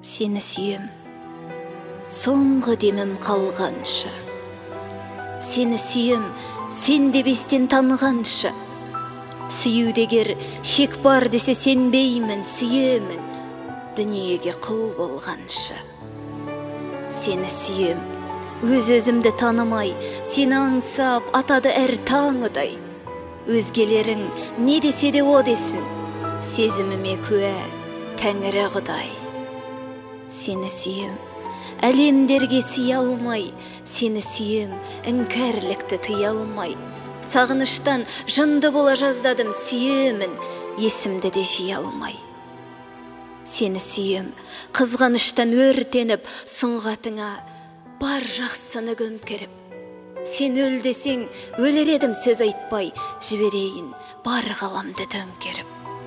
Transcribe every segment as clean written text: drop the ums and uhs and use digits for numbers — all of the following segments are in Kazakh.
Сені сүйем, соңғы демім қалғанша. Сені сүйем, сен дебестен танғанша. Сүюдегер шек бар десе сенбеймін, сүйемін, дүниеге құл болғанша. Сені сүйем, өз-өзімді танымай, сені аңсап атады әр таңыдай. Өзгелерің не десе де о десін, сезіміме куә Тәңірі Құдай. Сені сүйем, әлемдерге сыя алмай, сені сүйем, іңкәрлікті тыя алмай. Сағыныштан жынды бола жаздадым, сүйемін, есімді де жия алмай. Сені сүйем, қызғаныштан өртеніп, сұңғатыңа бар жақсыны көмкеріп. Сен өл десең, өлер едім сөз айтпай, жіберейін бар ғаламды төңкеріп.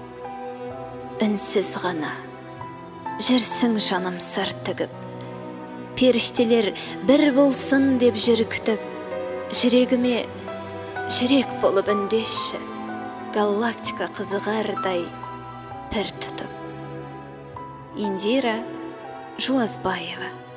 Үнсіз ғана жүрсің жаным сыр тігіп, періштелер бір болсын деп жүр күтіп, жүрегіме жүрек болып үндесші, галактика қызығардай пір тұтып. Индира Жуазбаева.